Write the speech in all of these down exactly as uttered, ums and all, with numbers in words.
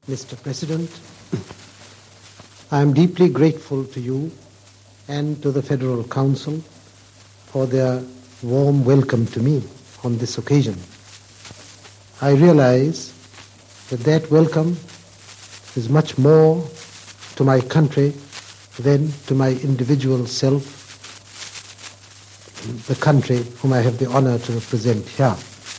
Mister President, I am deeply grateful to you and to the Federal Council for their warm welcome to me on this occasion. I realize that that welcome is much more to my country than to my individual self, the country whom I have the honor to represent here.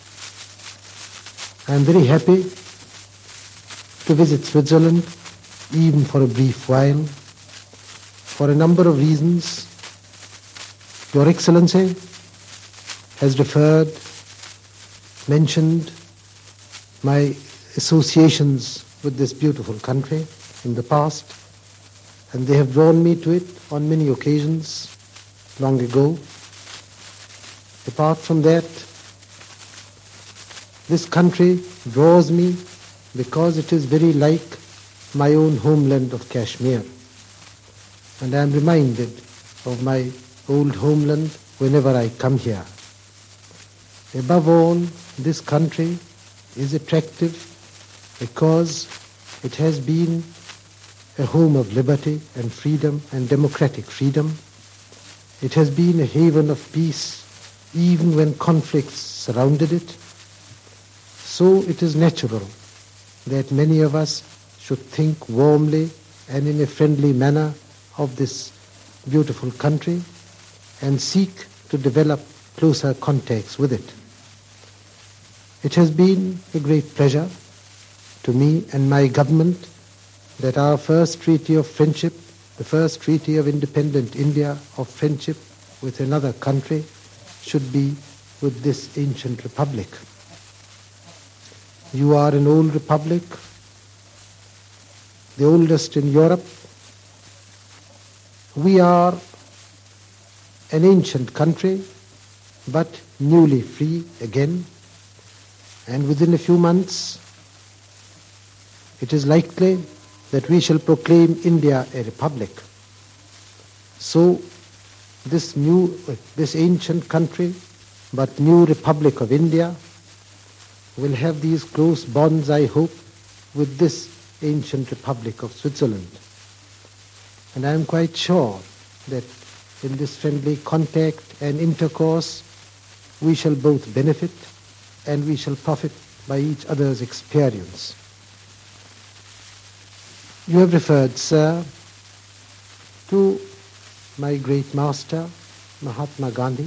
I am very happy to visit Switzerland, even for a brief while, for a number of reasons. Your Excellency has referred, mentioned my associations with this beautiful country in the past, and they have drawn me to it on many occasions long ago. Apart from that, this country draws me because it is very like my own homeland of Kashmir. And I am reminded of my old homeland whenever I come here. Above all, this country is attractive because it has been a home of liberty and freedom and democratic freedom. It has been a haven of peace even when conflicts surrounded it. So it is natural that many of us should think warmly and in a friendly manner of this beautiful country and seek to develop closer contacts with it. It has been a great pleasure to me and my government that our first treaty of friendship, the first treaty of independent India of friendship with another country, should be with this ancient republic. You are an old republic, the oldest in Europe. We are an ancient country, but newly free again. And within a few months, it is likely that we shall proclaim India a republic. So this new, this ancient country, but new Republic of India, will have these close bonds, I hope, with this ancient Republic of Switzerland. And I am quite sure that in this friendly contact and intercourse, we shall both benefit and we shall profit by each other's experience. You have referred, sir, to my great master, Mahatma Gandhi.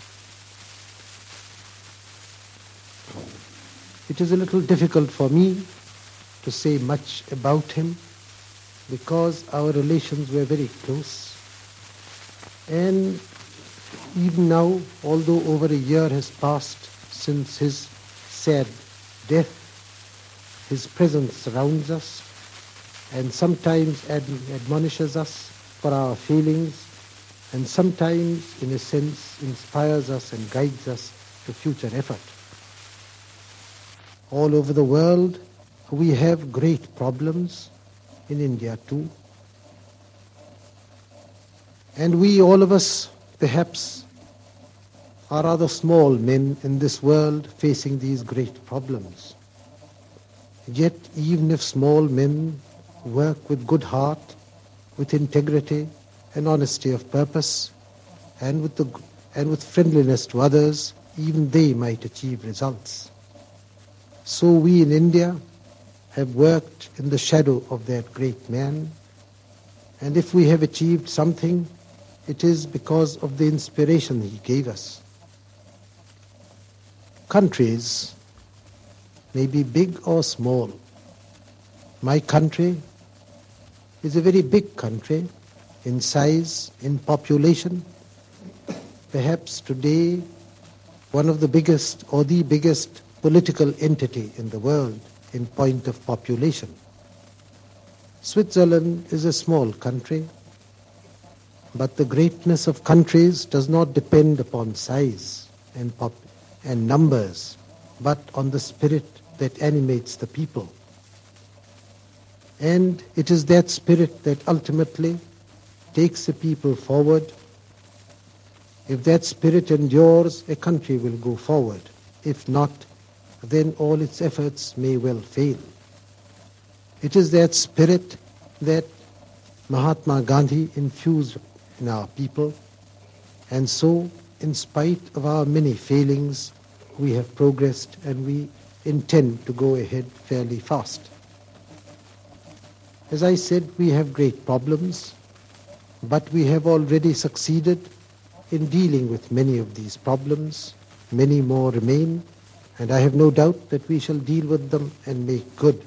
It is a little difficult for me to say much about him because our relations were very close. And even now, although over a year has passed since his sad death, his presence surrounds us and sometimes ad- admonishes us for our failings and sometimes, in a sense, inspires us and guides us to future effort. All over the world, we have great problems, in India too. And we, all of us, perhaps, are rather small men in this world facing these great problems. Yet, even if small men work with good heart, with integrity and honesty of purpose, and with, the, and with friendliness to others, even they might achieve results. So we in India have worked in the shadow of that great man, and if we have achieved something, it is because of the inspiration he gave us. Countries may be big or small. My country is a very big country in size, in population. Perhaps today one of the biggest or the biggest political entity in the world in point of population. Switzerland is a small country, but the greatness of countries does not depend upon size and pop and numbers, but on the spirit that animates the people. And it is that spirit that ultimately takes the people forward. If that spirit endures, a country will go forward. If not, then all its efforts may well fail. It is that spirit that Mahatma Gandhi infused in our people, and so, in spite of our many failings, we have progressed and we intend to go ahead fairly fast. As I said, we have great problems, but we have already succeeded in dealing with many of these problems. Many more remain, and I have no doubt that we shall deal with them and make good.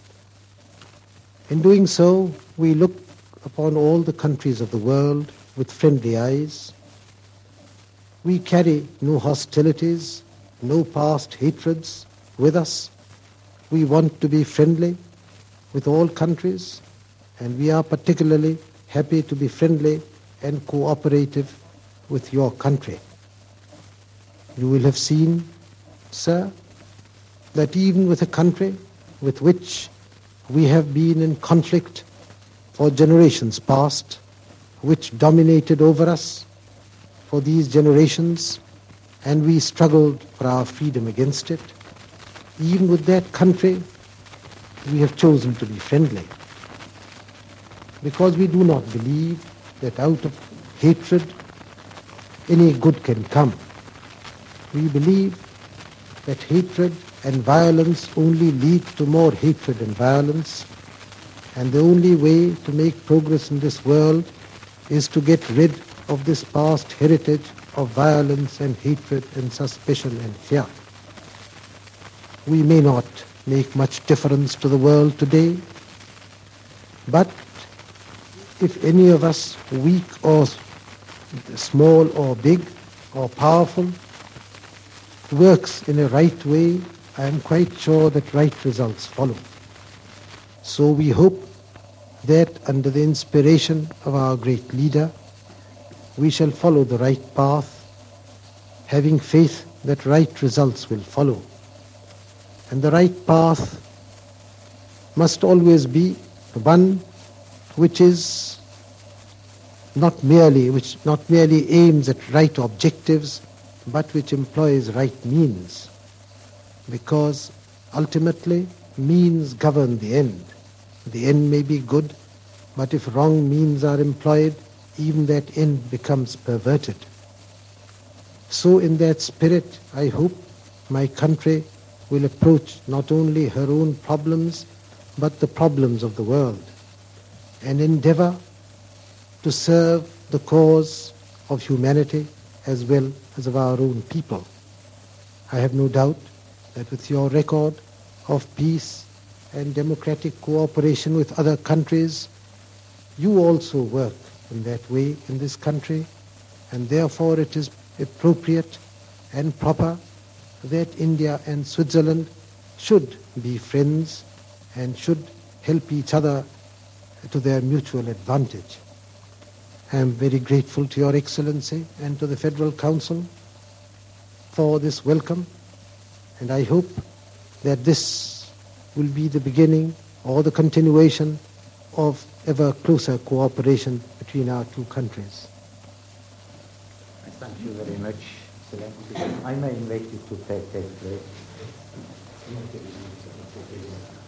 In doing so, we look upon all the countries of the world with friendly eyes. We carry no hostilities, no past hatreds with us. We want to be friendly with all countries, and we are particularly happy to be friendly and cooperative with your country. You will have seen, sir, that even with a country with which we have been in conflict for generations past, which dominated over us for these generations, and we struggled for our freedom against it, even with that country, we have chosen to be friendly, because we do not believe that out of hatred any good can come. We believe that hatred and violence only lead to more hatred and violence, and the only way to make progress in this world is to get rid of this past heritage of violence and hatred and suspicion and fear. We may not make much difference to the world today, but if any of us, weak or small or big or powerful, works in a right way, I am quite sure that right results follow. So we hope that under the inspiration of our great leader, we shall follow the right path, having faith that right results will follow. And the right path must always be one which is not merely, which not merely aims at right objectives, but which employs right means. Because ultimately, means govern the end. The end may be good, but if wrong means are employed, even that end becomes perverted. So in that spirit, I hope my country will approach not only her own problems, but the problems of the world, and endeavor to serve the cause of humanity as well as of our own people. I have no doubt that with your record of peace and democratic cooperation with other countries, you also work in that way in this country, and therefore it is appropriate and proper that India and Switzerland should be friends and should help each other to their mutual advantage. I am very grateful to Your Excellency and to the Federal Council for this welcome, and I hope that this will be the beginning or the continuation of ever closer cooperation between our two countries. Thank you very much, Excellency. I may invite you to take place.